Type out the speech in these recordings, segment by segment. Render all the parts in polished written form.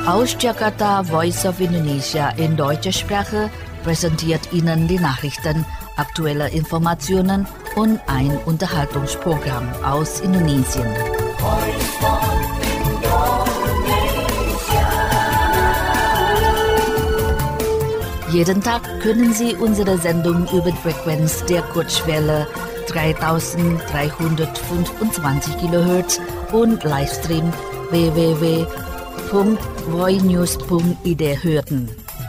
Aus Jakarta, Voice of Indonesia in deutscher Sprache präsentiert Ihnen die Nachrichten, aktuelle Informationen und ein Unterhaltungsprogramm aus Indonesien. Jeden Tag können Sie unsere Sendung über die Frequenz der Kurzwelle 3325 kHz und Livestream www.voinews.id hören.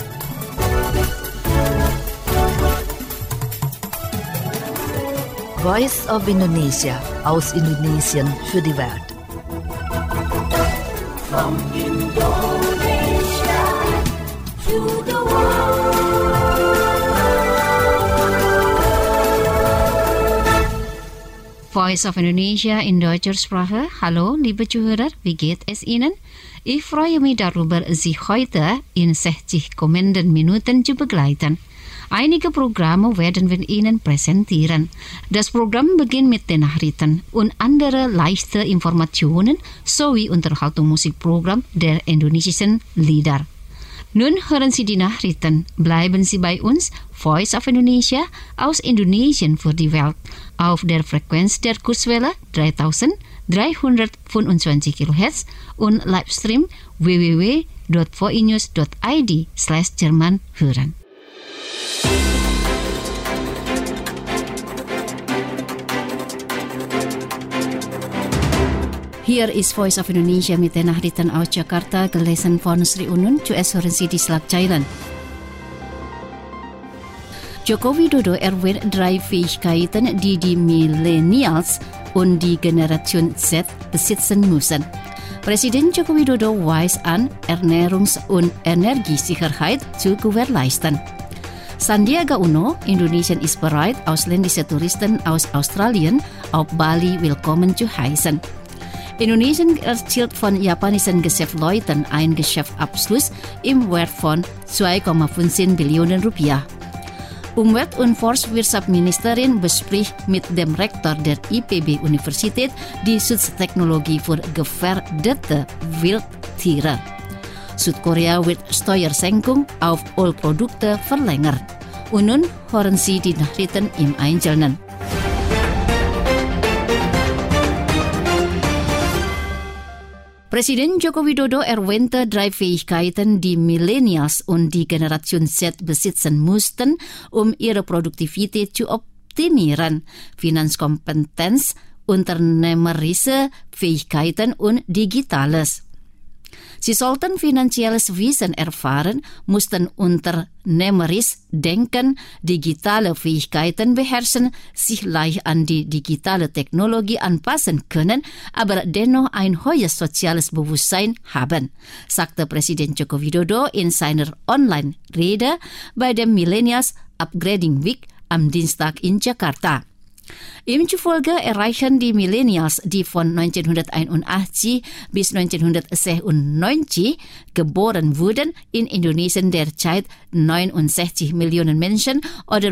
Voice of Indonesia aus Indonesien für die Welt. From Indonesia to the world. Voice of Indonesia in deutscher Sprache. Hallo, liebe Zuhörer, wie geht es Ihnen? Ich freue mich darüber, Sie heute in 60 kommenden Minuten zu begleiten. Einige Programme werden wir Ihnen präsentieren. Das Programm beginnt mit den Nachrichten und andere leichte Informationen sowie Unterhaltungsmusikprogramm der indonesischen Lieder. Nun hören Sie die Nachrichten. Bleiben Sie bei uns, Voice of Indonesia aus Indonesien für die Welt, auf der Frequenz der Kurzwelle 3325 kHz und Livestream www.voinews.id/Jerman hören. Hier ist Voice of Indonesia mit den Nachrichten aus Jakarta, gelesen von Sri Unun. Zuerst hören Sie die Schlagzeilen. Joko Widodo erwähnt 3 Fähigkeiten, die die Millennials und die Generation Z besitzen müssen. Präsident Joko Widodo weist an, Ernährungs- und Energiesicherheit zu gewährleisten. Sandiaga Uno, Indonesien ist bereit, ausländische Touristen aus Australien auf Bali willkommen zu heißen. Indonesien erzielt von japanischen Geschäftsleuten einen Geschäftsabschluss im Wert von 2,15 Billionen Rupiah. Umwelt- und Forstwirtschaftsministerin bespricht mit dem Rektor der IPB-Universität die Schutztechnologie für gefährdete Wildtiere. Südkorea wird Steuersenkung auf Ölprodukte verlängert. Und nun hören Sie die Nachrichten im Einzelnen. Präsident Joko Widodo erwähnte 3 Fähigkeiten, die Millennials und die Generation Z besitzen mussten, um ihre Produktivität zu optimieren: Finanzkompetenz, unternehmerische Fähigkeiten und Digitales. Sie sollten finanzielles Wissen erfahren, mussten unternehmerisch denken, digitale Fähigkeiten beherrschen, sich leicht an die digitale Technologie anpassen können, aber dennoch ein hohes soziales Bewusstsein haben, sagte Präsident Joko Widodo in seiner Online-Rede bei dem Millennials Upgrading Week am Dienstag in Jakarta. Ihm zufolge erreichen die Millennials, die von 1981 bis 1996 geboren wurden, in Indonesien derzeit 69 Millionen Menschen oder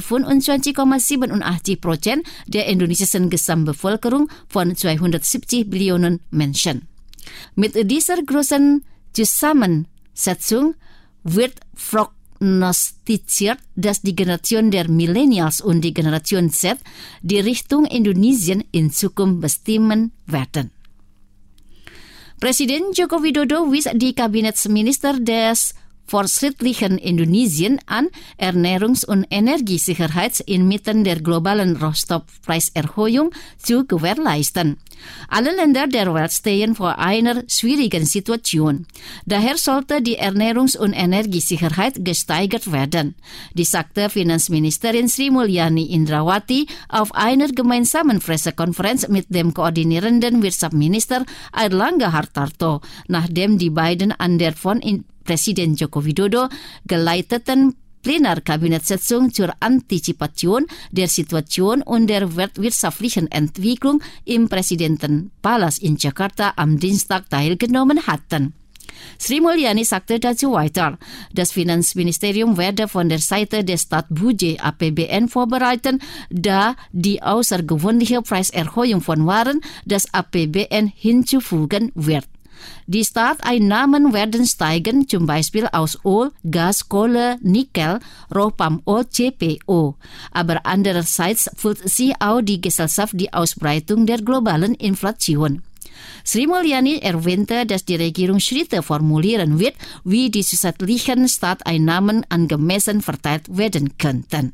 25,87% der indonesischen Gesamtbevölkerung von 270 Millionen Menschen. Mit dieser großen Zusammensetzung wird prognostiziert, dass die Generation der Millennials und die Generation Z die Richtung Indonesien in Zukunft bestimmen werden. Präsident Joko Widodo wies die Kabinettsminister des fortschrittlichen Indonesien an, Ernährungs- und Energiesicherheit inmitten der globalen Rohstoffpreiserhöhung zu gewährleisten. Alle Länder der Welt stehen vor einer schwierigen Situation. Daher sollte die Ernährungs- und Energiesicherheit gesteigert werden. Dies sagte Finanzministerin Sri Mulyani Indrawati auf einer gemeinsamen Pressekonferenz mit dem koordinierenden Wirtschaftsminister Airlangga Hartarto, nachdem die beiden an der von Präsident Joko Widodo geleiteten Plenarkabinettsitzung zur Antizipation der Situation und der wirtschaftlichen Entwicklung im Präsidentenpalast in Jakarta am Dienstag teilgenommen hatten. Sri Mulyani sagte dazu weiter, das Finanzministerium werde von der Seite des Staatsbudget APBN vorbereiten, da die außergewöhnliche Preiserhöhung von Waren das APBN hinzufügen wird. Die Starteinnahmen werden steigen, zum Beispiel aus Öl, Gas, Kohle, Nickel, Rohpalmöl, CPO. Aber andererseits fühlt sich auch die Gesellschaft die Ausbreitung der globalen Inflation. Sri Mulyani erwähnte, dass die Regierung Schritte formulieren wird, wie die zusätzlichen Starteinnahmen angemessen verteilt werden könnten.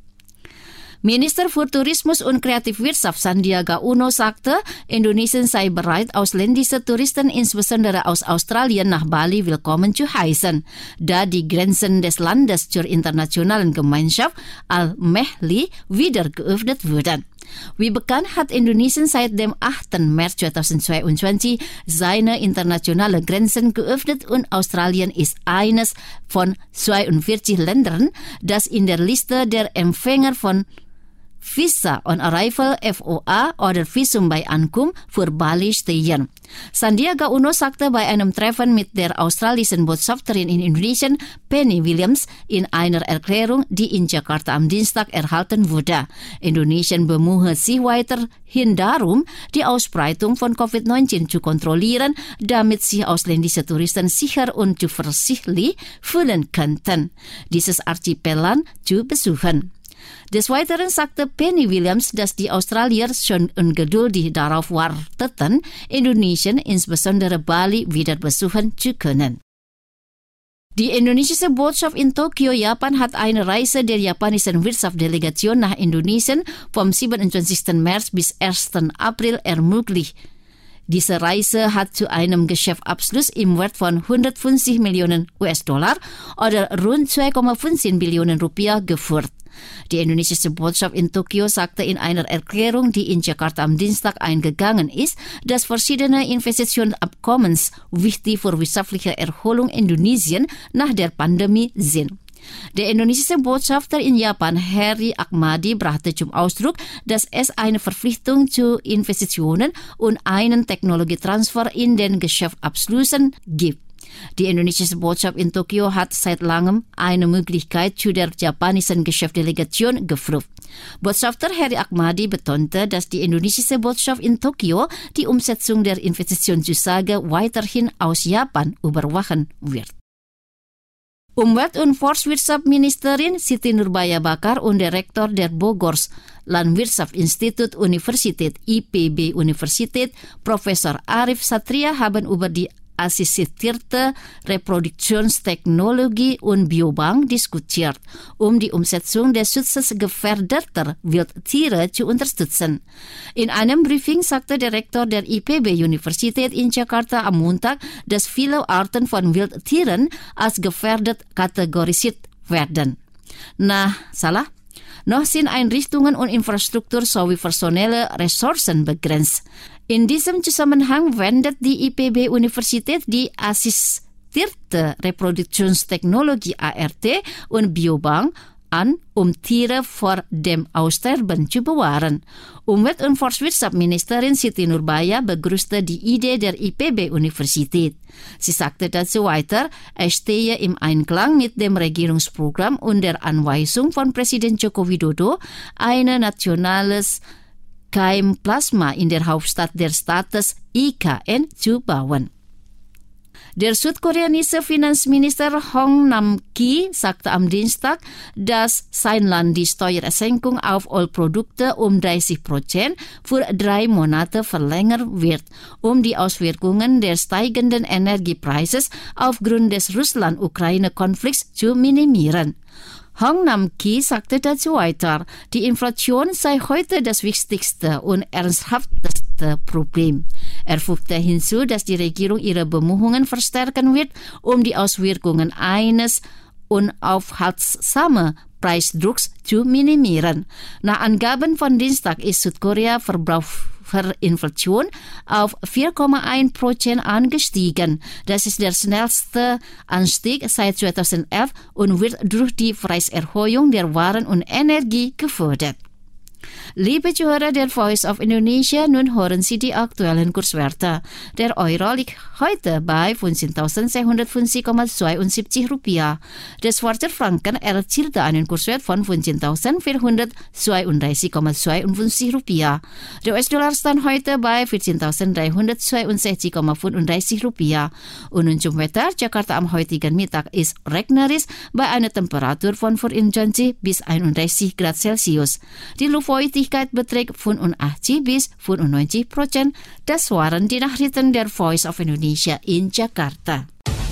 Minister für Tourismus und Kreativwirtschaft Sandiaga Uno sagte, Indonesien sei bereit, ausländische Touristen insbesondere aus Australien nach Bali willkommen zu heißen, da die Grenzen des Landes zur internationalen Gemeinschaft Al-Mehli wieder geöffnet wurden. Wie bekannt hat Indonesien seit dem 8. März 2022 seine internationalen Grenzen geöffnet und Australien ist eines von 42 Ländern, das in der Liste der Empfänger von Visa on Arrival VOA oder Visum bei Ankunft für Bali stehen. Sandiaga Uno sagte bei einem Treffen mit der australischen Botschafterin in Indonesien, Penny Williams, in einer Erklärung, die in Jakarta am Dienstag erhalten wurde. Indonesien bemühe sich weiterhin darum, die Ausbreitung von Covid-19 zu kontrollieren, damit sich ausländische Touristen sicher und zuversichtlich fühlen könnten, dieses Archipelan zu besuchen. Des Weiteren sagte Penny Williams, dass die Australier schon ungeduldig darauf warteten, Indonesien, insbesondere Bali, wieder besuchen zu können. Die indonesische Botschaft in Tokio, Japan, hat eine Reise der japanischen Wirtschaftsdelegation nach Indonesien vom 27. März bis 1. April ermöglicht. Diese Reise hat zu einem Geschäftsabschluss im Wert von 150 Millionen US-Dollar oder rund 2,15 Billionen Rupiah geführt. Die indonesische Botschaft in Tokio sagte in einer Erklärung, die in Jakarta am Dienstag eingegangen ist, dass verschiedene Investitionsabkommen wichtig für wirtschaftliche Erholung Indonesien nach der Pandemie sind. Der indonesische Botschafter in Japan, Heri Ahmadi, brachte zum Ausdruck, dass es eine Verpflichtung zu Investitionen und einen Technologietransfer in den Geschäftsabschlüssen gibt. Die indonesische Botschaft in Tokio hat seit langem eine Möglichkeit zu der japanischen Geschäftsdelegation geprüft. Botschafter Heri Ahmadi betonte, dass die indonesische Botschaft in Tokio die Umsetzung der Investitionszusage weiterhin aus Japan überwachen wird. Umwelt- und Forstwirtschaftsministerin Siti Nurbaya Bakar und der Rektor der Bogors Landwirtschaftsinstitut Universität IPB Universität, Professor Arif Satria, haben über die assistierte Reproduktionstechnologie und Biobank diskutiert, die Umsetzung des Schutzes gefährdeter Wildtiere zu unterstützen. In einem Briefing sagte der Rektor der IPB Universität in Jakarta am Montag, dass viele Arten von Wildtieren als gefährdet kategorisiert werden. Noch sind Einrichtungen und Infrastruktur sowie personelle Ressourcen begrenzt. In diesem Zusammenhang wendet die IPB Universität die assistierte Reproduktionstechnologie ART und Biobank an, Tiere vor dem Aussterben zu bewahren. Umwelt- und Forstwirtschaftsministerin Siti Nurbaya begrüßte die Idee der IPB Universität. Sie sagte dazu weiter, es stehe im Einklang mit dem Regierungsprogramm und der Anweisung von Präsident Joko Widodo, ein nationales Keimplasma in der Hauptstadt der Staates IKN zu bauen. Der südkoreanische Finanzminister Hong Nam-ki sagte am Dienstag, dass sein Land die Steuersenkung auf Ölprodukte um 30% für 3 Monate verlängern wird, die Auswirkungen der steigenden Energiepreises aufgrund des Russland-Ukraine-Konflikts zu minimieren. Hong Nam-ki sagte dazu weiter, die Inflation sei heute das wichtigste und ernsthafteste Problem. Er fügte hinzu, dass die Regierung ihre Bemühungen verstärken wird, die Auswirkungen eines unaufhaltsamen Preisdrucks zu minimieren. Nach Angaben von Dienstag ist Südkorea Verbraucherinflation auf 4,1% angestiegen. Das ist der schnellste Anstieg seit 2011 und wird durch die Preiserhöhung der Waren und Energie gefördert. Liebe Zuhörer der Voice of Indonesia, nun hören Sie die aktuellen Kurswerte. Der Euro liegt heute bei 15.650,72 Rupiah. Der Schweizer Franken erzielte einen Kurswert von 15.432,52 Rupiah. Der US-Dollar stand heute bei 14.362,35 Rupiah. Und zum Wetter, Jakarta am heutigen Mittag ist regnerisch bei einer Temperatur von 24 bis 31 Grad Celsius. Die Luftfeuchtigkeit beträgt 85 bis 95%. Das waren die Nachrichten der Voice of Indonesia in Jakarta.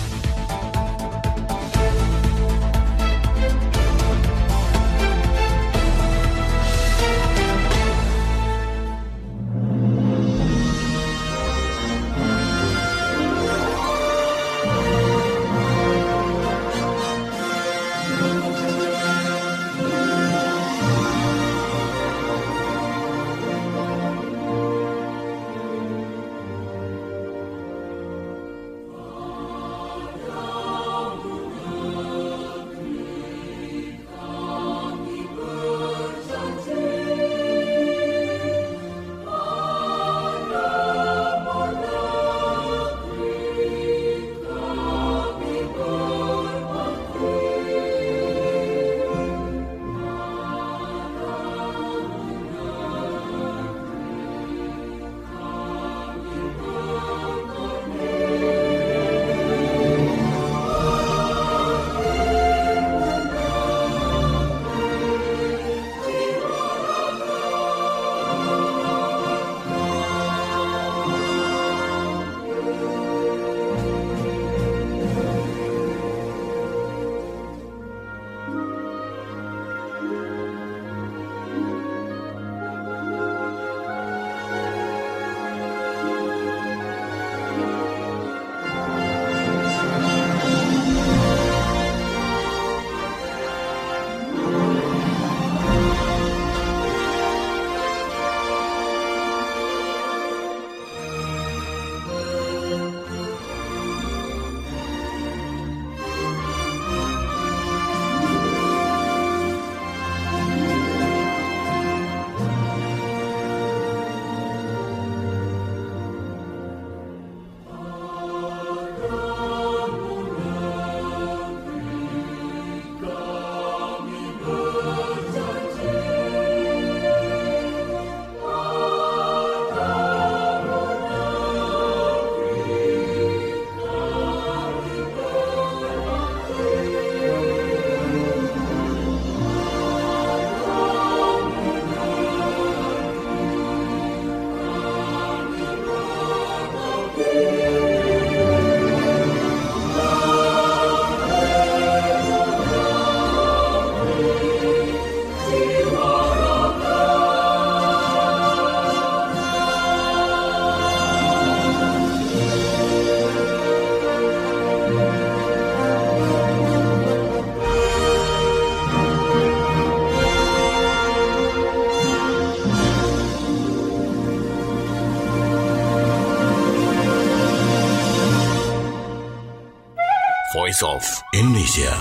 Voice of Indonesia.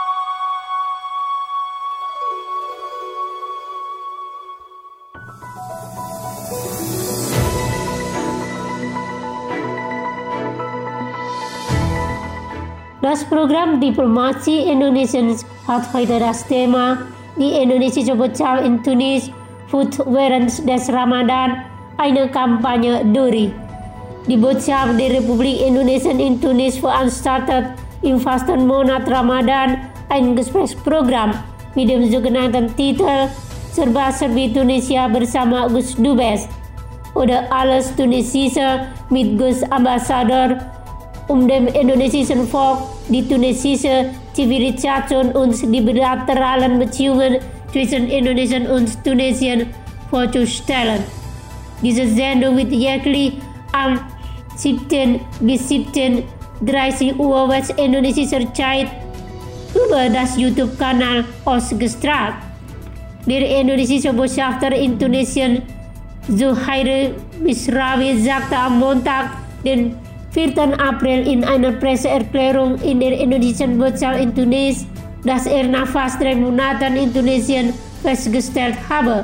Das program diplomasi Indonesia hat heute das Thema die indonesische Botschaft in Tunis Food während des Ramadan, eine Kampagne Duri. Die Botschaft der Republik Indonesia in Tunis veranstaltet im Fastenmonat Ramadan ein Gesprächsprogramm mit dem sogenannten Titel Serba-Serbi Tunisia bersama Gus Dubes oder Alles Tunesische mit Gus Ambassador, dem indonesischen Volk die tunesische Zivilisation und die bilateralen Beziehungen zwischen Indonesien und Tunesien vorzustellen. Diese Sendung wird jährlich am 17 bis 17:30 Uhr westindonesischer Zeit über das YouTube-Kanal ausgestrahlt. Der indonesische Botschafter in Tunesien Zuhair Misrawi sagte am Montag, den 4. April in einer Presseerklärung in der indonesischen Botschaft in Tunis, dass nach fast 3 Monaten in Tunesien festgestellt habe,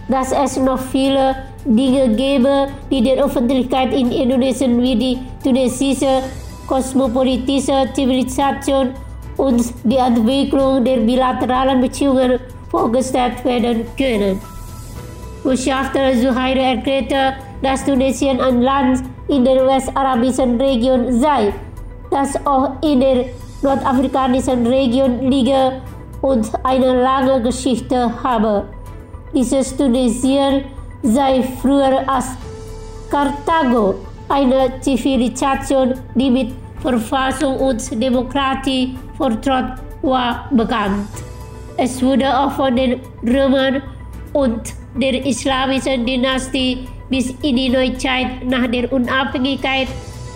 dass es noch viele Dinge gäbe, die der Öffentlichkeit in Indonesien wie die tunesische kosmopolitische Zivilisation und die Entwicklung der bilateralen Beziehungen vorgestellt werden können. Botschafter Zuhairi erklärte, dass Tunesien ein Land in der westarabischen Region sei, das auch in der nordafrikanischen Region liege und eine lange Geschichte habe. Dieses Tunesien sei früher als Karthago, eine Zivilisation, die mit Verfassung und Demokratie vertraut war, bekannt. Es wurde auch von den Römern und der islamischen Dynastie bis in die Neuzeit nach der Unabhängigkeit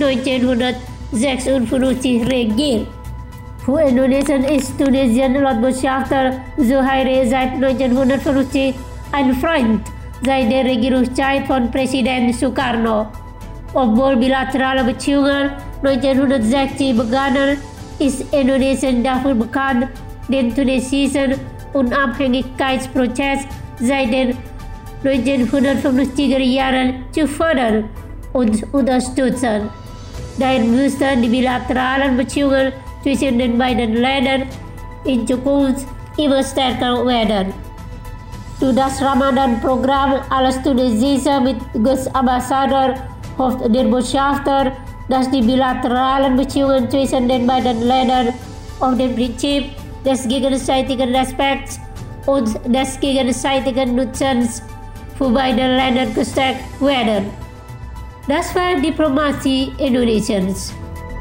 1956 regiert. Für Indonesien ist Tunesien laut Botschafter Zuhairi seit 1950 ein Freund seit der Regierungszeit von Präsident Sukarno. Obwohl bilaterale Beziehungen 1960 begannen, ist Indonesien dafür bekannt, den tunesischen Unabhängigkeitsprozess seit den 1950er Jahren zu fördern und unterstützen. Daher müssten die bilateralen Beziehungen zwischen den beiden Ländern in Zukunft immer stärker werden. Durch das Ramadan-Programm als tunesischer Gastambassador hofft der Botschafter, dass die bilateralen Beziehungen zwischen den beiden Ländern auf dem Prinzip des gegenseitigen Respekts und des gegenseitigen Nutzens für beide Länder gestärkt werden. Das war Diplomatie Indonesiens.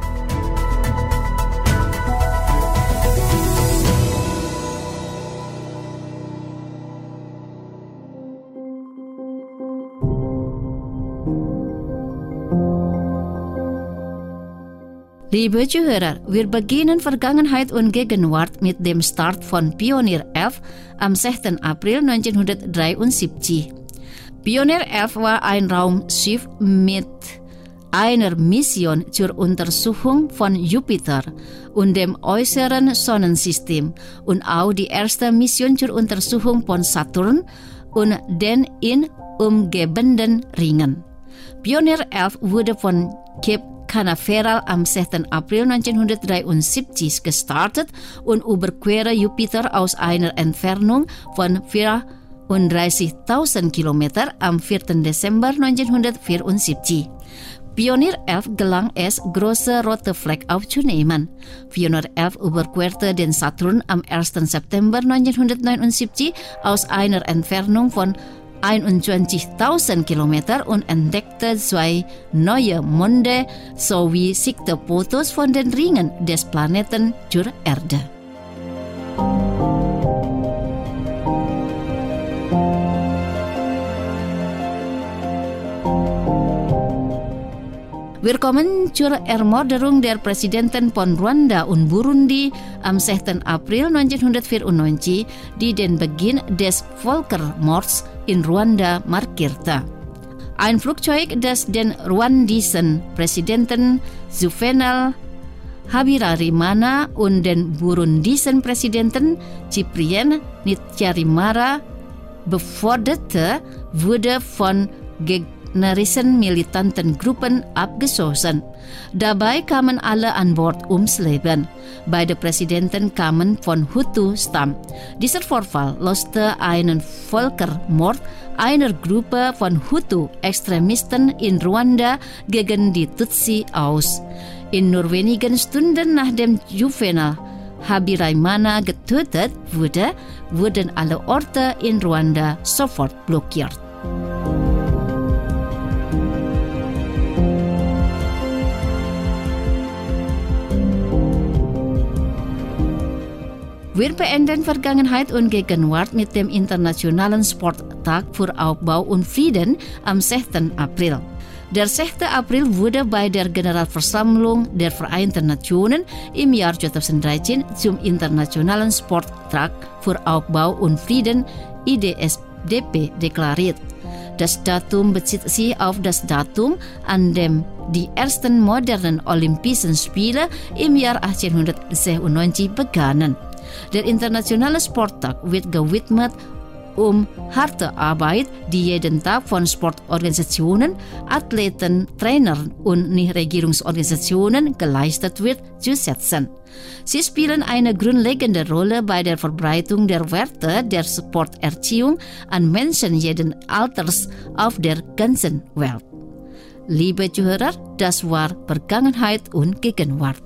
Liebe Zuhörer, wir beginnen Vergangenheit und Gegenwart mit dem Start von Pionier 11 am 6. April 1973. Pionier 11 war ein Raumschiff mit einer Mission zur Untersuchung von Jupiter und dem äußeren Sonnensystem und auch die erste Mission zur Untersuchung von Saturn und den ihn umgebenden Ringen. Pionier 11 wurde von Cape Canaveral am 6. April 1973 gestartet und überquerte Jupiter aus einer Entfernung von 34.000 Kilometer am 4. Dezember 1974. Pionier 11 gelang es, große rote Fleck aufzunehmen. Pionier 11 überquerte den Saturn am 1. September 1979 aus einer Entfernung von 21.000 Kilometer und entdeckte 2 neue Monde sowie schickte Fotos von den Ringen des Planeten zur Erde. Wir kommen zur Ermordung der Präsidenten von Ruanda und Burundi am 6. April 1994, die den Beginn des Völkermords in Ruanda markierte. Ein Flugzeug, das den ruandischen Präsidenten Juvenal Habyarimana und den burundischen Präsidenten Cyprien Ntaryamira beförderte, wurde von gegnerischen militanten Gruppen abgeschossen. Dabei kamen alle an Bord ums Leben. Beide Präsidenten kamen von Hutu-Stamm. Dieser Vorfall löste einen Völkermord einer Gruppe von Hutu-Extremisten in Ruanda gegen die Tutsi aus. In nur wenigen Stunden nachdem Juvenal Habyarimana getötet wurde, wurden alle Orte in Ruanda sofort blockiert. Wir beenden Vergangenheit und Gegenwart mit dem Internationalen Sporttag für Aufbau und Frieden am 6. April. Der 6. April wurde bei der Generalversammlung der Vereinten Nationen im Jahr 2013 zum Internationalen Sporttag für Aufbau und Frieden IDSDP deklariert. Das Datum bezieht sich auf das Datum, an dem die ersten modernen Olympischen Spiele im Jahr 1896 begannen. Der Internationale Sporttag wird gewidmet harte Arbeit, die jeden Tag von Sportorganisationen, Athleten, Trainern und Nichtregierungsorganisationen geleistet wird, zu setzen. Sie spielen eine grundlegende Rolle bei der Verbreitung der Werte der Sporterziehung an Menschen jeden Alters auf der ganzen Welt. Liebe Zuhörer, das war Vergangenheit und Gegenwart.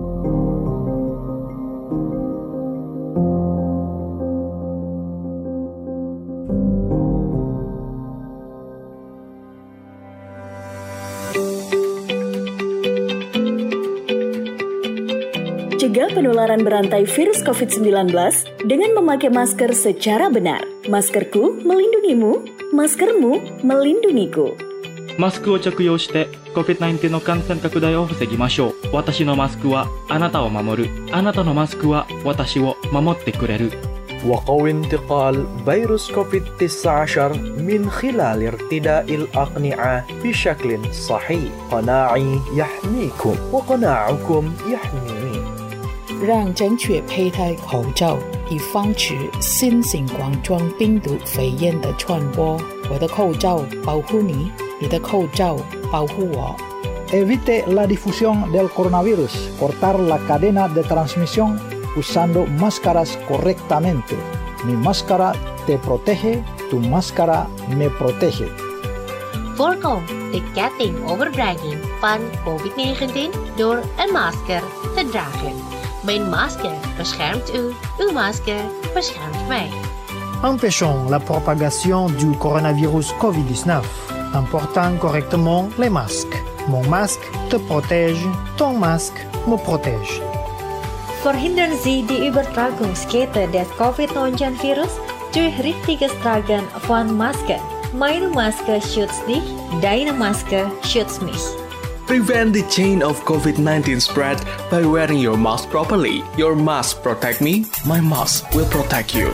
Cegah penularan berantai virus COVID-19 dengan memakai masker secara benar. Maskerku melindungimu, maskermu melindungiku. マスクを着用して COVID-19 の感染拡大を防ぎましょう。私のマスクはあなたを守る。あなたのマスクは私を守ってくれる。 وقوي انتقال فيروس كوفيد-19 من خلال ارتداء الأقنعة بشكل صحيح. قناعي يحميكم وقناعكم يحميني. 让正确佩戴口罩，以防止新型冠状病毒肺炎的传播。我的口罩保护你，你的口罩保护我。 Evite la difusión del coronavirus. Cortar la cadena de transmisión usando máscaras correctamente. Mi máscara te protege, tu máscara me protege. Voorkom de ketting-overdraging van COVID-19 door een masker te dragen. Mijn masker beschermt u, uw masker beschermt mij. Empêchons la propagation du coronavirus COVID-19 en portant correctement les masques. Mon masque te protège, ton masque me protège. Verhindern Sie die Übertragungskette des Covid-19-Virus durch richtiges Tragen von Masken. Meine Maske schützt dich, deine Maske schützt mich. Prevent the chain of COVID-19 spread by wearing your mask properly. Your mask protect me, my mask will protect you.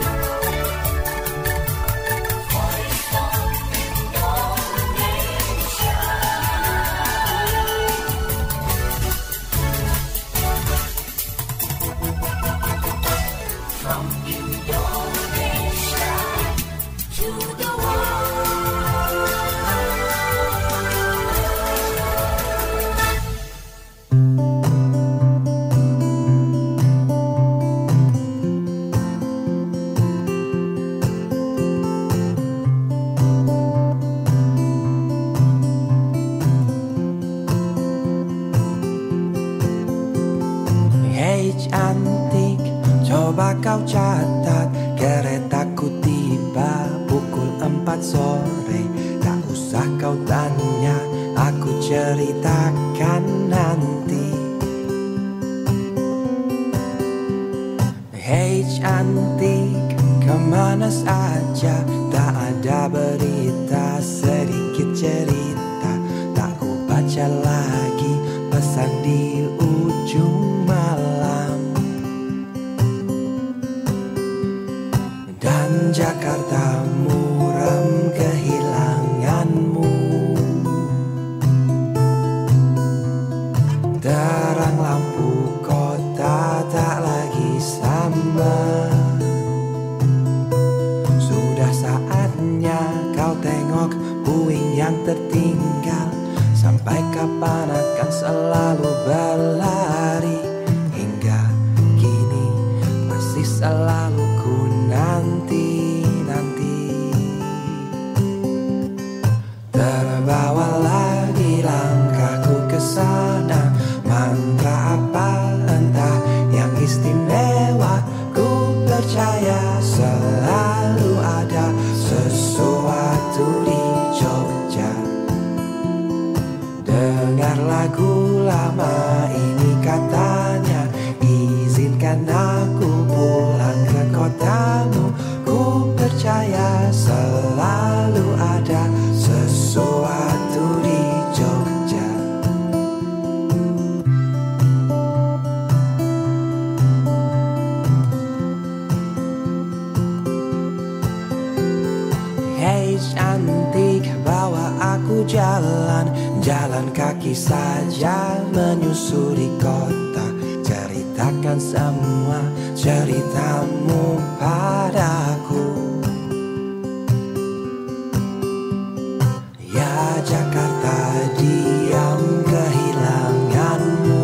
Cantik, coba kau catat, keretaku tiba pukul 4 sore. Tak usah kau tanya, aku ceritakan nanti. Hei cantik, kemana saja? Tak ada berita, sedikit cerita. Tak ku baca lagi pesan di ujung malam. Dan Jakarta muram kehilanganmu. Terang lampu kota tak lagi sama. Sudah saatnya kau tengok puing yang tertinggal. Sampai kapan akan selalu berlari? Hingga kini masih selalu ku nanti-nanti. Terbawa lagi langkahku ke sana. Mantra apa entah yang istimewa. Ku percaya selalu ada sesuatu di Jogja. Dengar lagu lama ini katanya, izinkan aku pulang ke kotamu. Ku percaya selalu ada sesuatu di Jogja. Hei cantik, bawa aku jalan kaki saja menyusuri kota. Ceritakan semua ceritamu padaku. Jakarta diam kehilanganmu.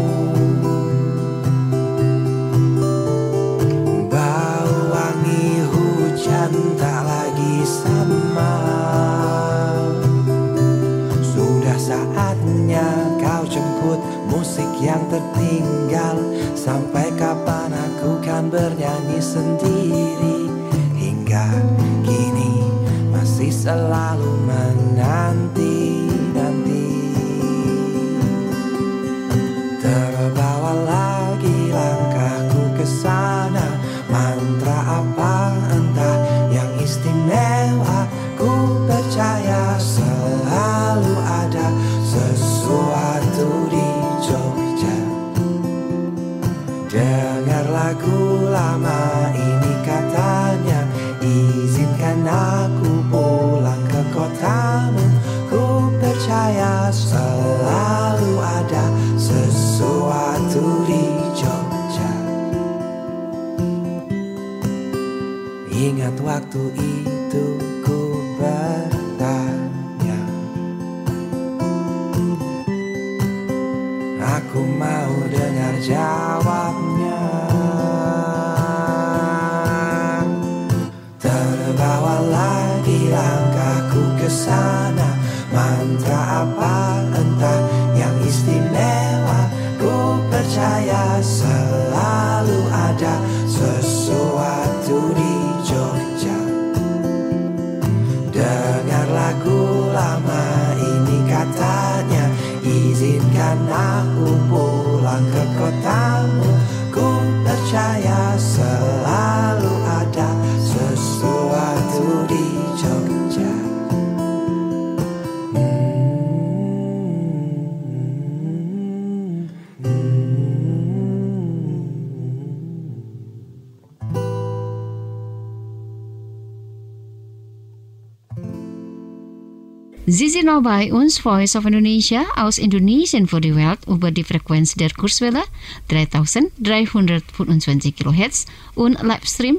Bau wangi hujan tak lagi sama. Sudah saatnya kau jemput musik yang tertinggal. Sampai kapan aku kan bernyanyi sendiri. Hingga kini masih selalu menanti-nanti. Terbawa lagi langkahku ke sana. Mantra apa entah yang istimewa. Ku percaya selalu ada sesuatu di Jogja. Dengar lagu lama ini katanya, izinkan aku pulang ke kotamu. Ku percaya selalu ada sesuatu di Jogja. Ingat waktu itu ku bertanya, aku mau dengar jawabnya. Terbawa lagi langkahku ke sana. Mantra apa entah yang istimewa. Ku percaya selalu ada sesuatu di Jogja. Dengar lagu lama ini katanya, izinkan aku pulang ke kotamu. Ku percaya selalu ada sesuatu di Jogja. Sie sind noch bei uns, Voice of Indonesia, aus Indonesien für die Welt über die Frequenz der Kurzwelle 3325 kHz und Livestream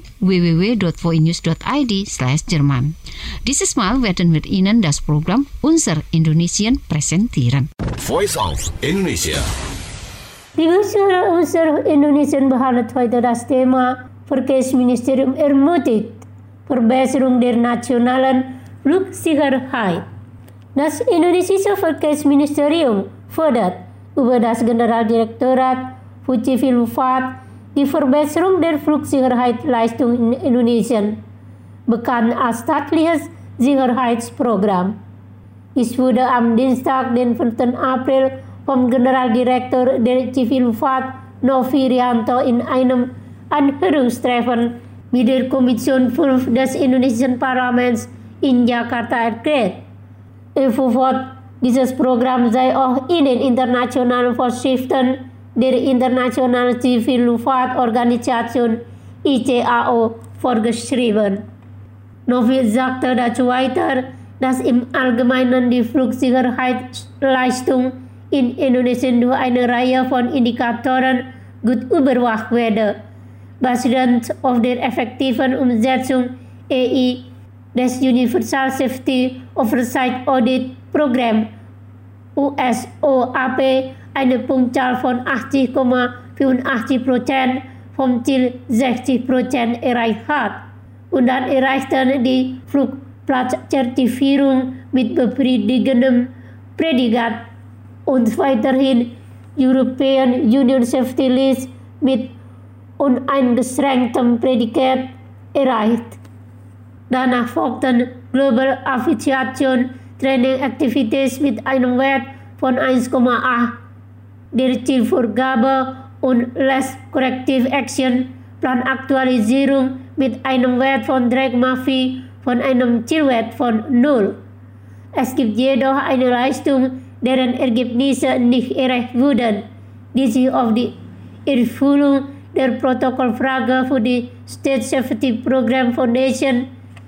www.voinews.id/Jerman. Dieses Mal werden wir Ihnen das Programm Unser Indonesien präsentieren. Voice of Indonesia. Die Unser Indonesien behandelt heute das Thema Verkehrsministerium ermutigt Verbesserung der nationalen Flugsicherheit. Das indonesische Verkehrsministerium fordert über das Generaldirektorat für Zivilluftfahrt die Verbesserung der Flugsicherheitsleistung in Indonesien, bekannt als staatliches Sicherheitsprogramm. Dies wurde am Dienstag, den 5. April, vom Generaldirektor der Zivilluftfahrt Novi Rianto in einem Anhörungstreffen mit der Kommission 5 des indonesischen Parlaments in Jakarta erklärt. Er verfolgt, dieses Programm sei auch in den internationalen Vorschriften der Internationalen Zivilluftfahrtorganisation ICAO vorgeschrieben. Novi sagte dazu weiter, dass im Allgemeinen die Flugsicherheitsleistung in Indonesien durch eine Reihe von Indikatoren gut überwacht werde, basierend auf der effektiven Umsetzung EI des Universal Safety Oversight Audit Program USOAP eine Punktzahl von 80,85% vom Ziel 60% erreicht hat. Und dann erreichten die Flugplatzzertifizierung mit befriedigendem Prädikat und weiterhin European Union Safety List mit uneingeschränktem Prädikat erreicht. Danach folgten Global Aviation Training Activities mit einem Wert von 1,8, der Zielvorgabe und Less Corrective Action Planaktualisierung mit einem Wert von 3,4 von einem Zielwert von 0. Es gibt jedoch eine Leistung, deren Ergebnisse nicht erreicht wurden, die sich auf die Erfüllung der Protokollfrage für die State Safety Program Foundation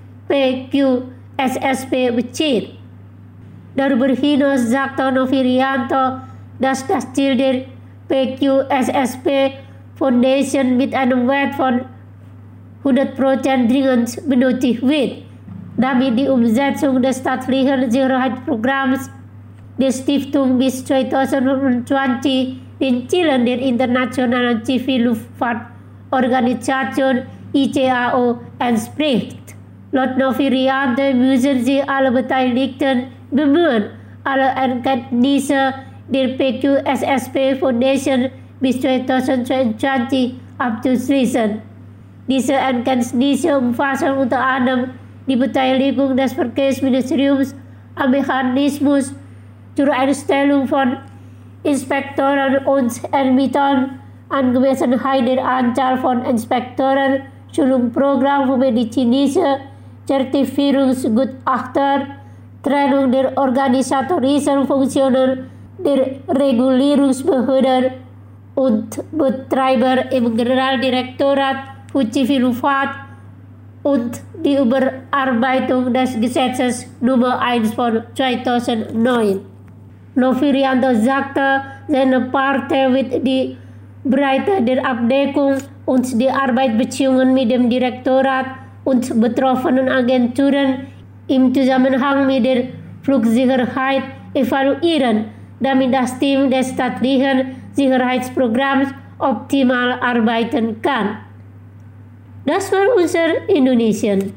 PQSSP bezieht. Darüber hinaus sagte Novi Rianto, dass das Ziel der PQSSP Foundation mit einem Wert von 100% dringend benötigt wird, damit die Umsetzung des staatlichen Sicherheitsprogramms Die Stiftung bis 2020 den Zielen der Internationalen Zivilluftfahrtorganisation ICAO entspricht. Laut neue Variante müssen sich alle Beteiligten bemühen, alle Erkenntnisse der PQSSP Foundation bis 2022 abzuschließen. Diese Erkenntnisse umfassen unter anderem die Beteiligung des Verkehrsministeriums am Mechanismus zur Einstellung von Inspektoren und Ermittlern, Angemessenheit der Anzahl von Inspektoren, Schulungsprogramm für medizinische Zertifizierungsgutachter, Trennung der organisatorischen Funktionen der Regulierungsbehörden und Betreiber im Generaldirektorat für Zivilluftfahrt und die Überarbeitung des Gesetzes Nummer 1 von 2009. Novirianto sagte, seine Partei wird die Breite der Abdeckung und die Arbeitsbeziehungen mit dem Direktorat und betroffenen Agenturen im Zusammenhang mit der Flugsicherheit evaluieren, damit das Team des staatlichen Sicherheitsprogramms optimal arbeiten kann. Das war unser Indonesien.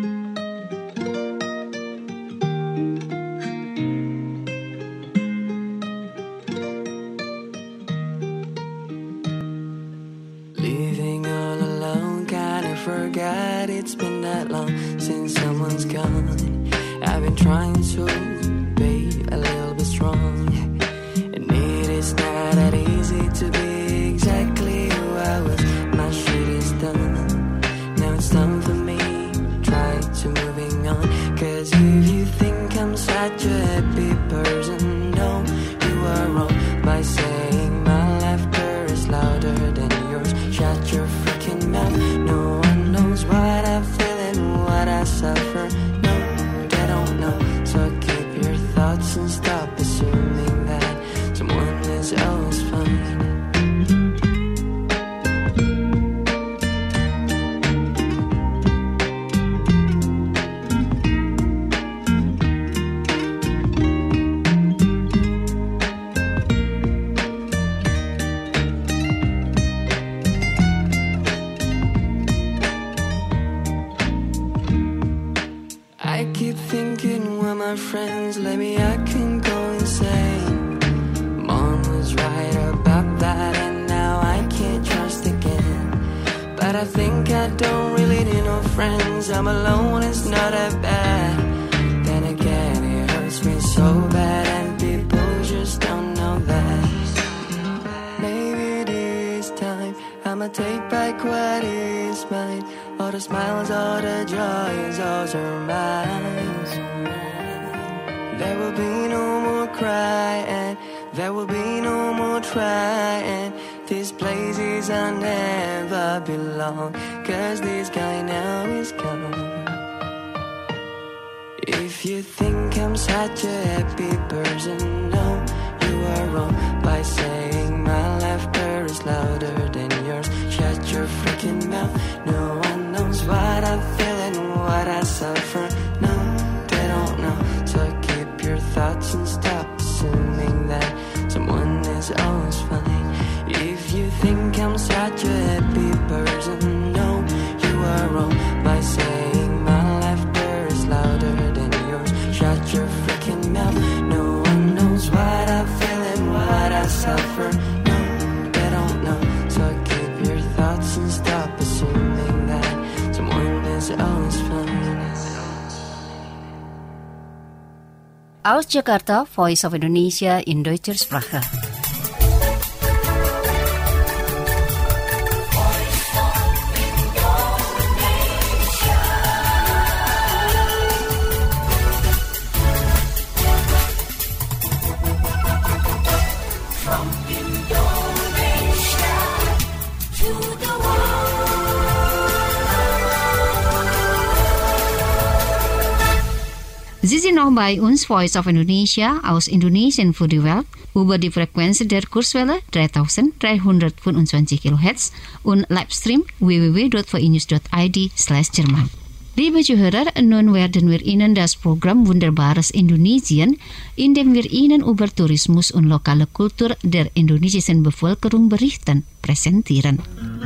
Living all alone, kinda forgot it's been that long since someone's gone. I've been trying to be a little bit strong, and it is not that easy to be exactly who I was. My shit is done. Now it's time for me, try to moving on. Cause if you think I'm such a happy person, no, you are wrong by saying my laughter is louder than yours. Shut your freaking mouth. No one knows what I feel and what I suffer. No, they don't know. So keep your thoughts and stop assuming that someone is always fine. I keep thinking with my friends, maybe I can go insane. Mom was right about that, and now I can't trust again. But I think I don't really need no friends. I'm alone, it's not that bad. Then again, it hurts me so bad, and people just don't know that. Maybe this time I'ma take back what is mine. All the smiles, all the joys, all are mine. There will be no more crying, there will be no more trying. These places I never belong, cause this guy now is gone. If you think I'm such a happy person, no, you are wrong by saying my laughter is louder than yours. Shut your freaking mouth. No one knows what I feel and what I suffer. No, they don't know. So keep your thoughts and stop assuming that someone is always fine. If you think I'm such a happy person, no, you are wrong by saying my laughter is louder than yours. Shut your freaking mouth. No one knows what I feel and what I suffer. No, they don't know. So keep your thoughts and stop assuming that someone is always fine. Aus Jakarta, Voice of Indonesia in Deutscher Sprache. Sie sind noch bei uns, Voice of Indonesia, aus Indonesien für die Welt, über die Frequenz der Kurzwelle 3325 kHz und Livestream www.voinews.id/Jerman. Liebe Zuhörer, nun werden wir Ihnen das Programm Wunderbares Indonesien, in dem wir Ihnen über Tourismus und lokale Kultur der indonesischen Bevölkerung berichten, präsentieren.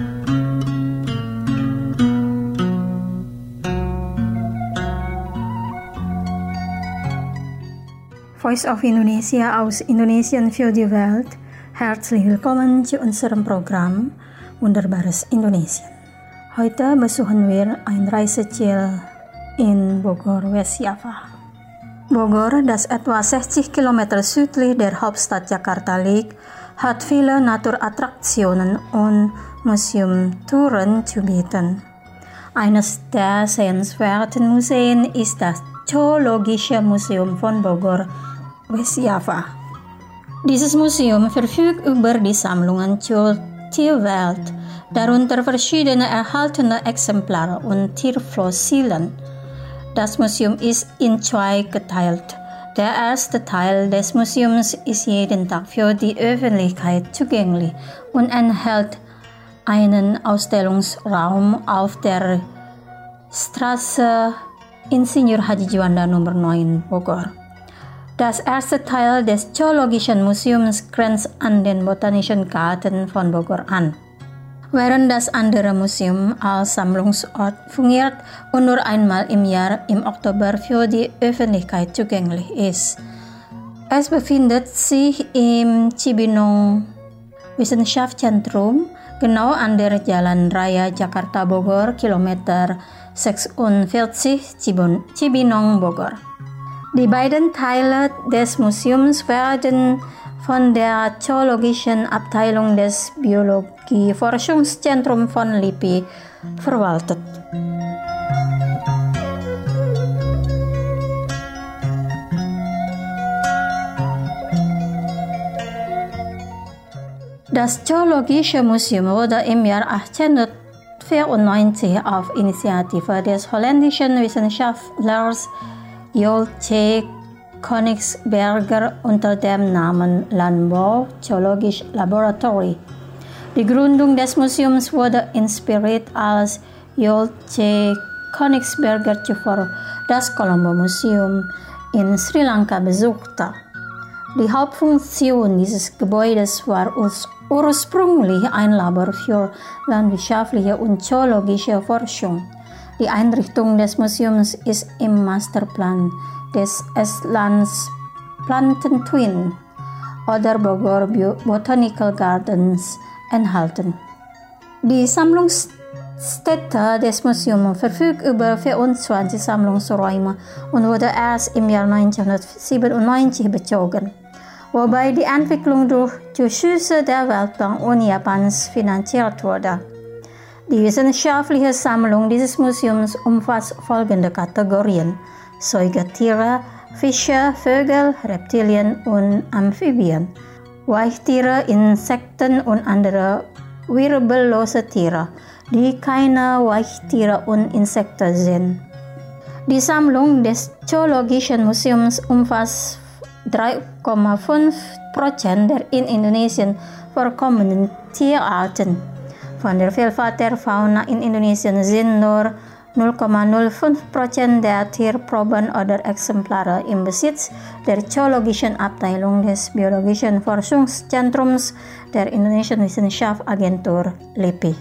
Voice of Indonesia aus Indonesien für die Welt. Herzlich willkommen zu unserem Programm Wunderbares Indonesien. Heute besuchen wir ein Reiseziel in Bogor, West-Java. Bogor, das etwa 60 Kilometer südlich der Hauptstadt Jakarta liegt, hat viele Naturattraktionen und Museumtouren zu bieten. Eines der sehenswerten Museen ist das Zoologische Museum von Bogor, West-Java. Dieses Museum verfügt über die Sammlungen zur Tierwelt, darunter verschiedene erhaltene Exemplare und Tierfossilien. Das Museum ist in zwei geteilt. Der erste Teil des Museums ist jeden Tag für die Öffentlichkeit zugänglich und enthält einen Ausstellungsraum auf der Straße Insinyur Haji Juanda Nummer 9 Bogor. Das erste Teil des Zoologischen Museums grenzt an den Botanischen Garten von Bogor an, während das andere Museum als Sammlungsort fungiert und nur einmal im Jahr im Oktober für die Öffentlichkeit zugänglich ist. Es befindet sich im Cibinong Wissenschaftszentrum, genau an der Jalan Raya Jakarta-Bogor, Kilometer 46 Cibinong, Bogor. Die beiden Teile des Museums werden von der Zoologischen Abteilung des Biologie-Forschungszentrums von LIPI verwaltet. Das Zoologische Museum wurde im Jahr 1894 auf Initiative des holländischen Wissenschaftlers J.C. Koningsberger unter dem Namen Landbouw Zoologisch Laboratory. Die Gründung des Museums wurde inspiriert, als J.C. Koningsberger zuvor das Colombo Museum in Sri Lanka besuchte. Die Hauptfunktion dieses Gebäudes war ursprünglich ein Labor für landwirtschaftliche und zoologische Forschung. Die Einrichtung des Museums ist im Masterplan des Estlands Plantentuin oder Bogor Botanical Gardens enthalten. Die Sammlungsstätte des Museums verfügt über 24 Sammlungsräume und wurde erst im Jahr 1997 bezogen, wobei die Entwicklung durch Zuschüsse der Weltbank und Japans finanziert wurde. Die wissenschaftliche Sammlung dieses Museums umfasst folgende Kategorien: Säugetiere, Fische, Vögel, Reptilien und Amphibien, Weichtiere, Insekten und andere wirbellose Tiere, die keine Weichtiere und Insekten sind. Die Sammlung des Zoologischen Museums umfasst 3,5% der in Indonesien vorkommenden Tierarten. Von der Vielfalt der Fauna in Indonesien sind nur 0,05% der Tierproben oder Exemplare im Besitz der Zoologischen Abteilung des Biologischen Forschungszentrums der Indonesischen Wissenschaftsagentur LIPI.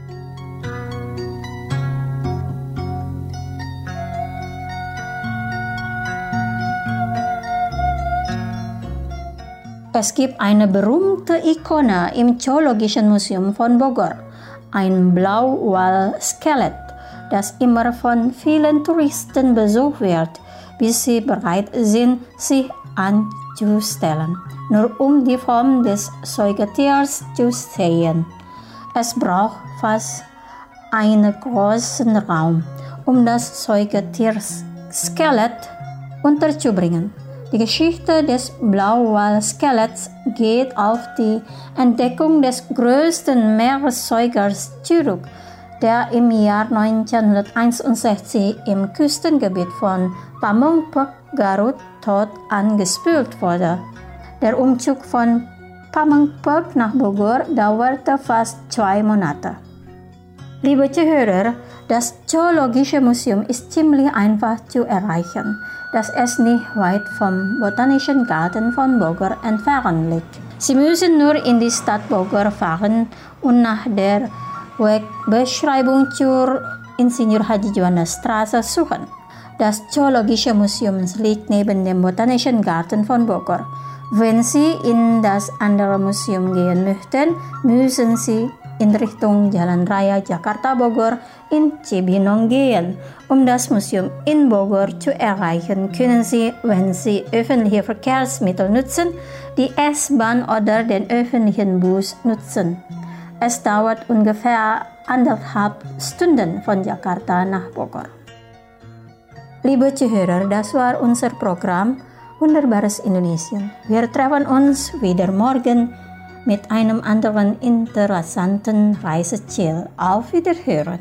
Es gibt eine berühmte Ikone im Zoologischen Museum von Bogor, ein Blauwal-Skelett, das immer von vielen Touristen besucht wird, bis sie bereit sind, sich anzustellen, nur um die Form des Säugetiers zu sehen. Es braucht fast einen großen Raum, um das Säugetierskelett unterzubringen. Die Geschichte des Blauwal-Skeletts geht auf die Entdeckung des größten Meeressäugers zurück, der im Jahr 1961 im Küstengebiet von Pamengpeuk, Garut, tot angespült wurde. Der Umzug von Pamengpeuk nach Bogor dauerte fast 2 Monate. Liebe Zuhörer, Das Zoologische Museum ist ziemlich einfach zu erreichen, das es nicht weit vom Botanischen Garten von Bogor entfernt liegt. Sie müssen nur in die Stadt Bogor fahren und nach der Wegbeschreibung zur Ingenieur Haji Juanda Straße suchen. Das Zoologische Museum liegt neben dem Botanischen Garten von Bogor. Wenn Sie in das andere Museum gehen möchten, müssen Sie in Richtung Jalan Raya Jakarta Bogor in Cibinong gehen. Um das Museum in Bogor zu erreichen, können Sie, wenn Sie öffentliche Verkehrsmittel nutzen, die S-Bahn oder den öffentlichen Bus nutzen. Es dauert ungefähr 1,5 Stunden von Jakarta nach Bogor. Liebe Zuhörer, das war unser Programm Wunderbares Indonesien. Wir treffen uns wieder morgen mit einem anderen interessanten Reiseziel. Auf Wiederhören!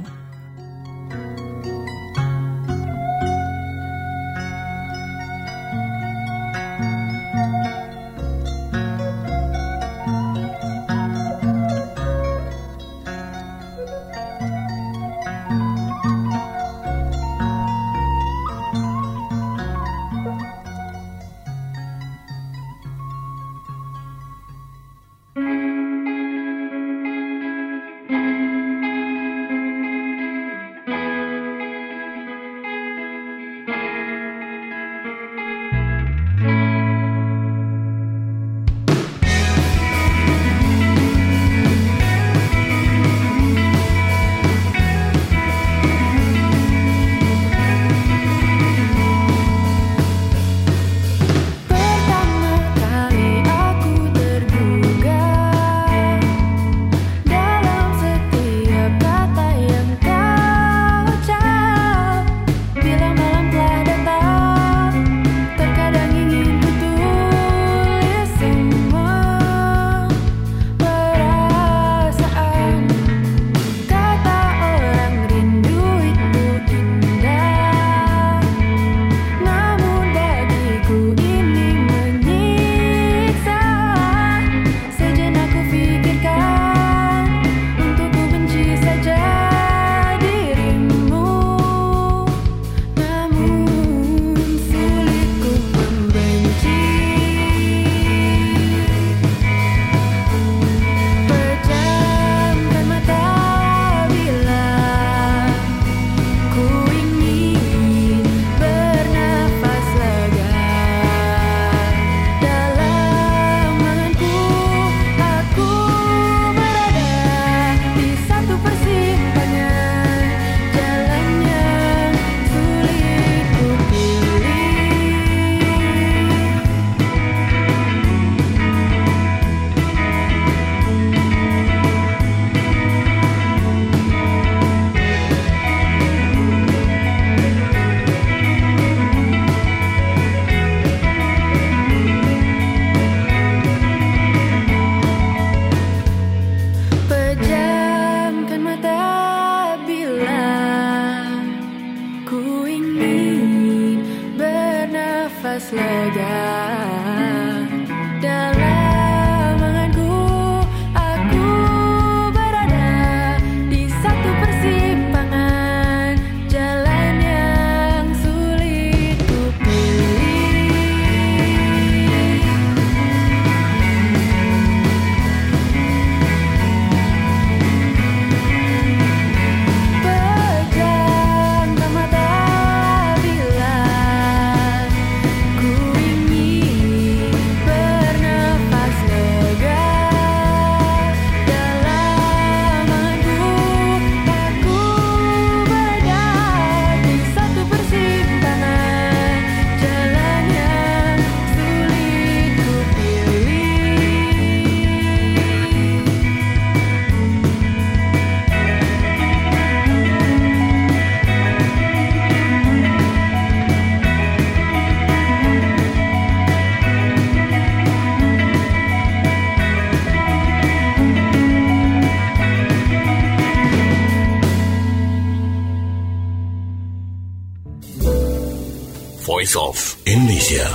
Voice of Indonesia.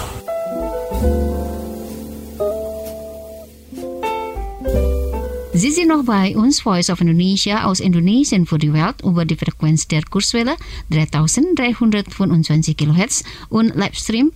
Sie sind noch bei uns, Voice of Indonesia aus Indonesien für die Welt über die Frequenz der Kurzwelle 3325 kHz und Livestream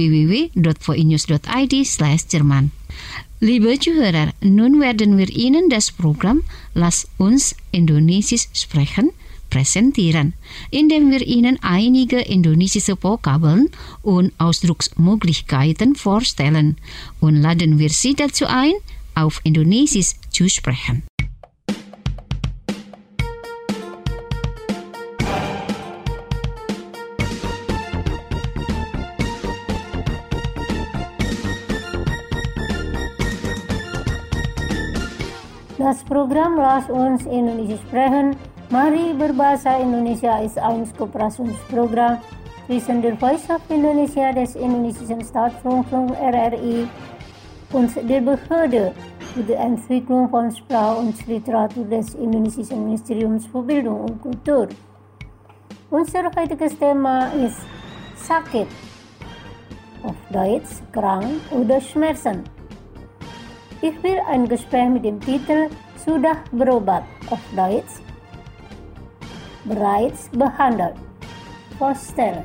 www.voinews.id/Jerman. Liebe Zuhörer, nun werden wir Ihnen das Programm Lass uns Indonesisch sprechen präsentieren, indem wir Ihnen einige indonesische Vokabeln und Ausdrucksmöglichkeiten vorstellen und laden wir Sie dazu ein, auf Indonesisch zu sprechen. Das Programm Lass uns Indonesisch sprechen. Mari berbahasa Indonesia ist ein Kooperationsprogramm zwischen der Voice of Indonesia des Indonesischen Staatsrundfunk RRI und der Behörde für die Entwicklung von Sprache und Literatur des Indonesischen Ministeriums für Bildung und Kultur. Unser heutiges Thema ist Sakit, auf Deutsch krank oder Schmerzen. Ich will ein Gespräch mit dem Titel Sudah berobat, auf Deutsch bereits behandelt vorstellen.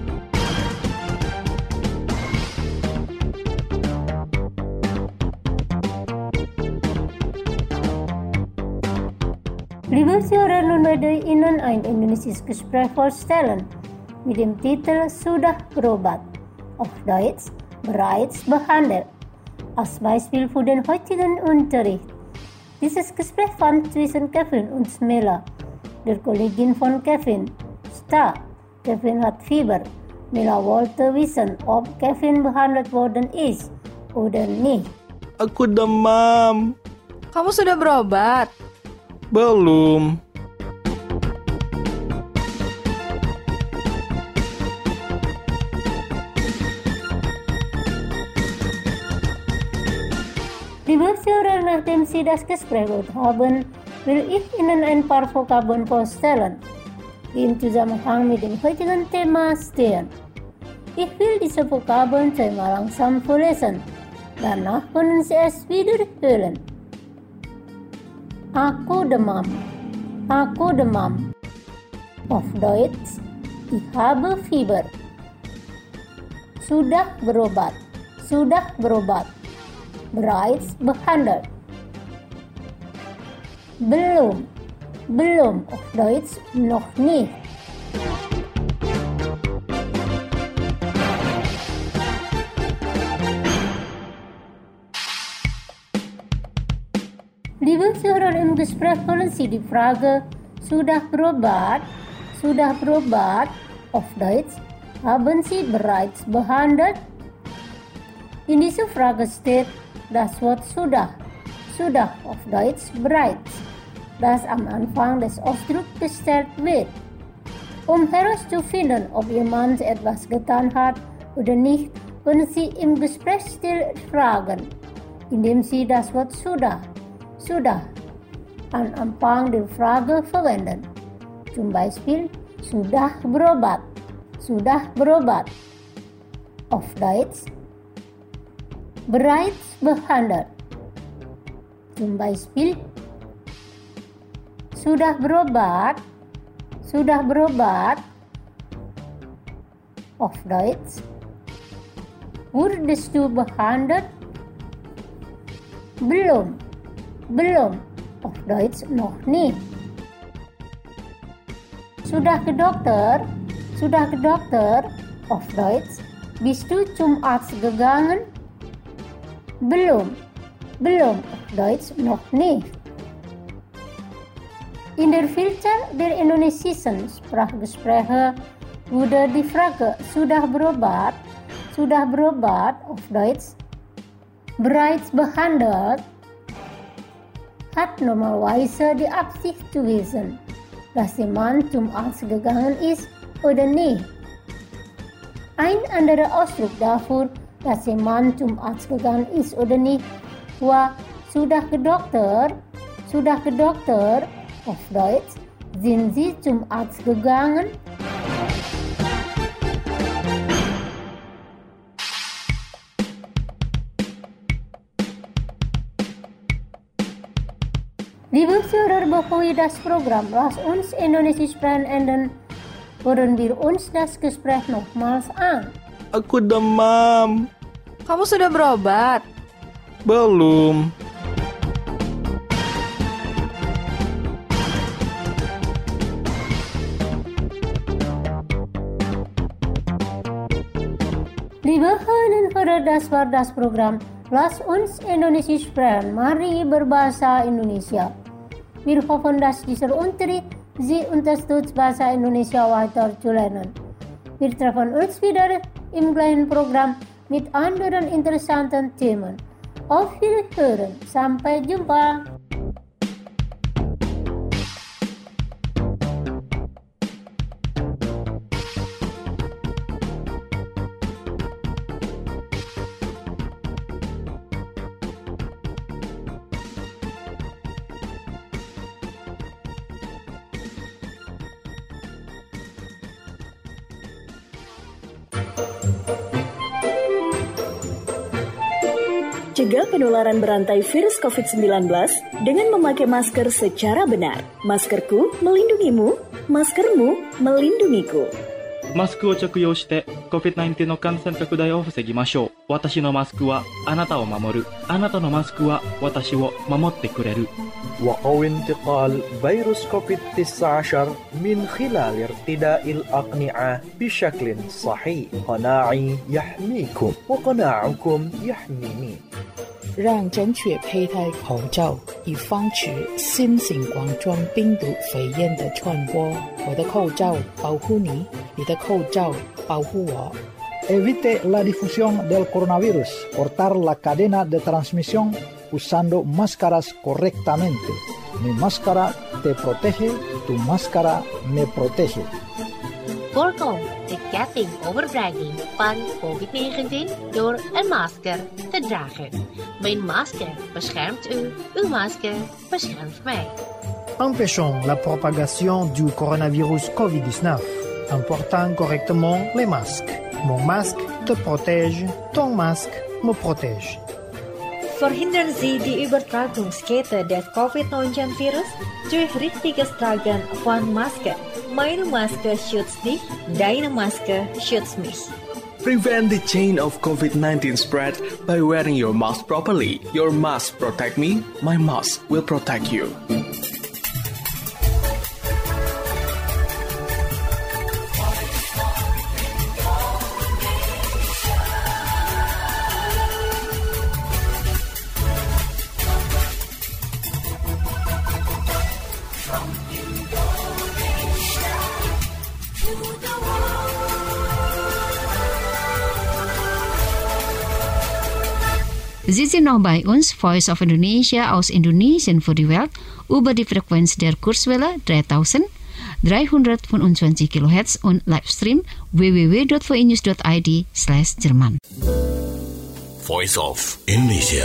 Liebe Zuhörer, nun werde ich Ihnen ein indonesisches Gespräch vorstellen mit dem Titel Sudah berobat, auf Deutsch bereits behandelt, als Beispiel für den heutigen Unterricht. Dieses Gespräch fand zwischen Kevin und Smela, der Kollegin von Kevin. Start. Kevin hat Fieber. Mela wollte wissen, ob Kevin behandelt worden ist oder nicht. Aku demam. Kamu sudah berobat? Belum. Liebe Zuhörer, nachdem Sie das Gespräch gehört haben, will ich Ihnen ein paar Vokabeln vorstellen, die im Zusammenhang mit dem heutigen Thema stehen. Ich will diese Vokabeln zweimal langsam vorlesen. Danach können Sie es wiederholen. Aku demam. Aku demam. Auf Deutsch, ich habe Fieber. Sudah berobat. Sudah berobat. Bereits behandelt. Belum. Belum. Auf Deutsch, noch nicht. Liebe Zuhörer, im Gespräch wollen Sie die Frage Sudah berobat? Sudah berobat? Auf Deutsch, haben Sie bereits behandelt? In dieser Frage steht das Wort Sudah. Sudah auf Deutsch bereits, das am Anfang des Ausdrucks gestellt wird. Um herauszufinden, ob jemand etwas getan hat oder nicht, können Sie im Gesprächsstil fragen, indem Sie das Wort Sudah an Anfang der Frage verwenden. Zum Beispiel, sudah berobat. Sudah berobat. Auf Deutsch, bereits behandelt. Zum Beispiel, sudah berobat. Sudah berobat. Auf Deutsch, wurdest du behandelt? Belum. Belum. Auf Deutsch, noch nicht. Sudah ke dokter? Sudah ke dokter? Auf Deutsch, bist du zum Arzt gegangen? Belum. Belum. Auf Deutsch, noch nicht. In der Vielzahl der indonesischen Sprachgespräche wurde die Frage sudah berobat auf Deutsch bereits behandelt, hat normalerweise die Absicht zu wissen, dass jemand zum Arzt gegangen ist oder nicht. Ein anderer Ausdruck dafür, dass jemand zum Arzt gegangen ist oder nicht, war sudah ke dokter? Sudah ke dokter? Auf Deutsch, sind Sie zum Arzt gegangen? Liebe Zuhörer, bevor wir das Programm Lass uns Indonesisch sprechen enden, hören wir uns das Gespräch nochmals an. Aku demam. Kamu sudah berobat? Belum. Liebe Hörer, das war das Programm Lass uns Indonesisch sprechen. Mari berbahasa Indonesia. Wir hoffen, dass dieser Unterricht Sie unterstützt, Bahasa Indonesia weiter zu lernen. Wir treffen uns wieder im gleichen Programm mit anderen interessanten Themen. Auf Wiederhören. Sampai jumpa. Cegah penularan berantai virus COVID-19 dengan memakai masker secara benar. Maskerku melindungimu, maskermu melindungiku. マスクを着用して COVID-19 の感染拡大を防ぎましょう。私のマスクはあなたを守る。あなたのマスクは私を守ってくれる。 وقو انتقال فيروس كوفيد-19 من خلال ارتداء الأقنعة بشكل صحيح. قناعي يحميكم وقناعكم يحميني. 让正确佩戴口罩，以防止新型冠状病毒肺炎的传播。我的口罩保护你，你的口罩保护我。 Evite la difusión del coronavirus. Cortar la cadena de transmisión usando máscaras correctamente. Mi máscara te protege, tu máscara me protege. Voorkom de ketting overdraging van COVID-19 door een masker te dragen. Mijn masker beschermt u, uw masker beschermt mij. Empêchons la propagation du coronavirus COVID-19 en portant correctement les masques. Mon masque te protège, ton masque me protège. Verhindern Sie die Übertragungskette des Covid-19-Virus durch richtiges Tragen von Maske. Meine Maske schützt dich, deine Maske schützt mich. Prevent the chain of COVID-19 spread by wearing your mask properly. Your mask protect me, my mask will protect you. Sie sind noch bei uns, Voice of Indonesia aus Indonesien für die Welt, über die Frequenz der Kurzwelle 3325 kHz und Livestream www.voinews.id/Jerman. Voice of Indonesia.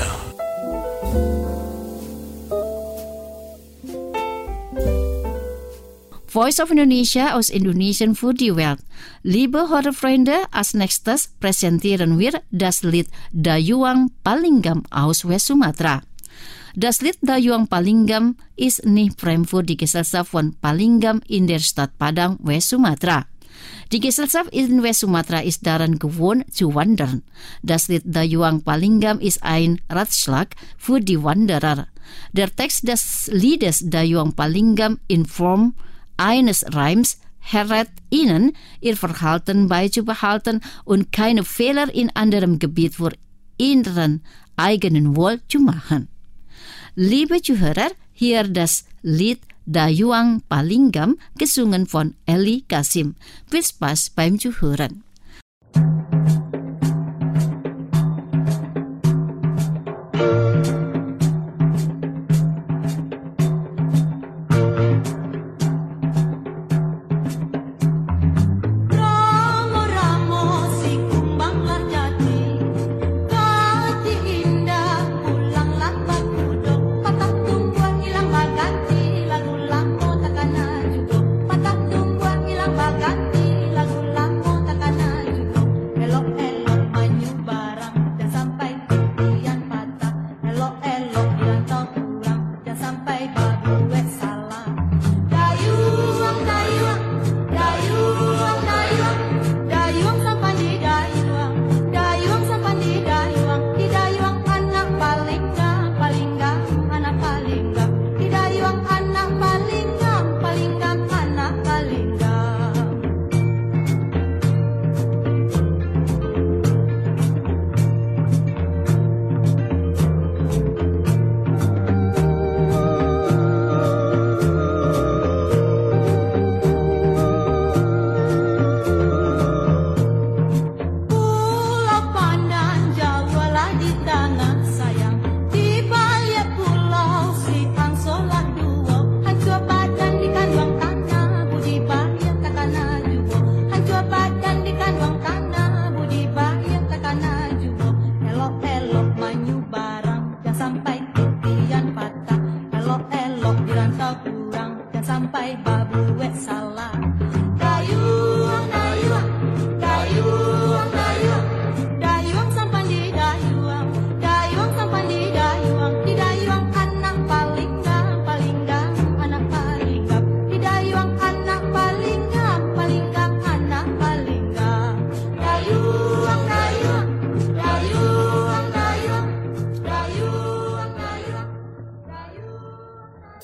Voice of Indonesia aus Indonesien für die Welt. Liebe Hörerfreunde, als nächstes präsentieren wir das Lied Dayuang Palingam aus West Sumatra. Das Lied Dayuang Palingam ist nicht fremd für die Gesellschaft von Palingam in der Stadt Padang, West Sumatra. Die Gesellschaft in West Sumatra ist daran gewohnt zu wandern. Das Lied Dayuang Palingam ist ein Ratschlag für die Wanderer. Der Text des Liedes Dayuang Palingam in Form eines Reims herrät ihnen, ihr Verhalten beizubehalten und keine Fehler in anderem Gebiet für ihren eigenen Wohl zu machen. Liebe Zuhörer, hier das Lied Dayuang Palingam, gesungen von Eli Kasim. Viel Spaß beim Zuhören. Lagu lampu takkan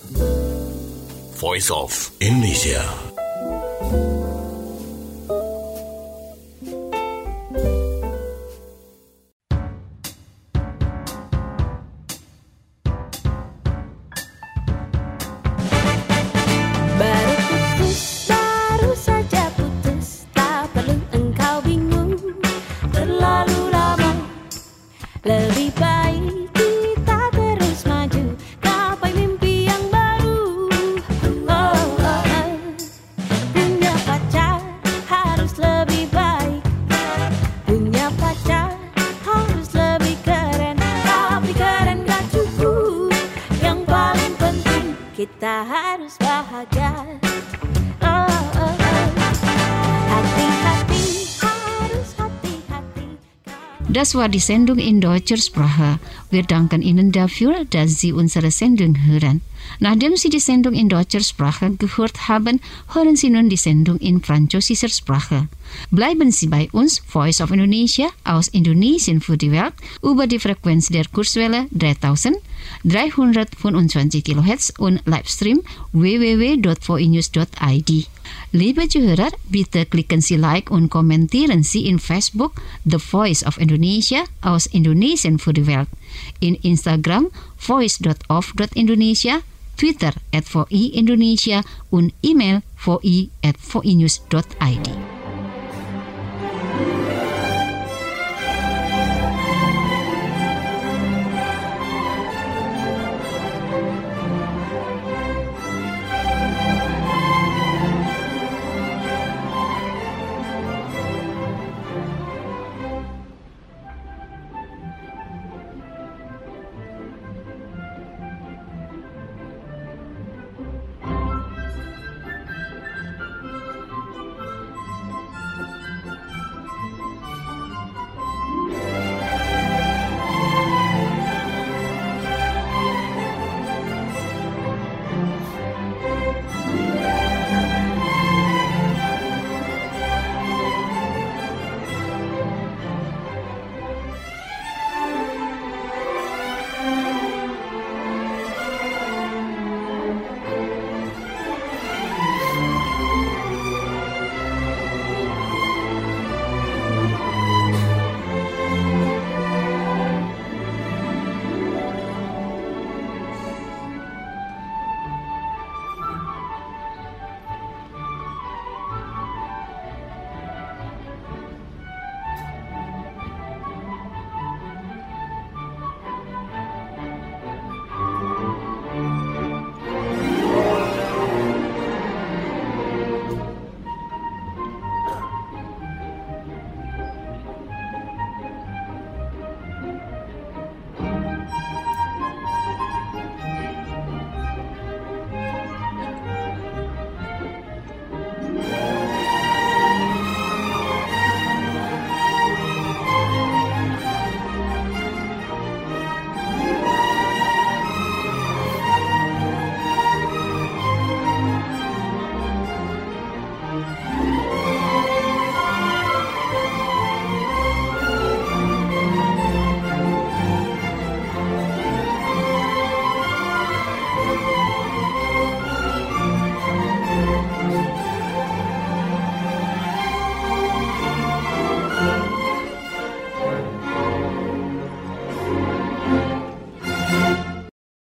Voice of Indonesia. Kita harus bahagia. Das war die Sendung in deutscher Sprache. Wir danken Ihnen dafür, dass Sie unsere Sendung hören. Nachdem Sie die Sendung in deutscher Sprache gehört haben, hören Sie nun die Sendung in französischer Sprache. Bleiben Sie bei uns, Voice of Indonesia, aus Indonesien für die Welt, über die Frequenz der Kurzwelle 3325 kHz und Livestream www.voinews.id. Liebe Zuhörer, bitte klicken Sie Like und kommentieren Sie in Facebook The Voice of Indonesia aus Indonesien für die Welt, in Instagram voice.of.indonesia, Twitter @VI Indonesia und E-Mail voi@voinews.id.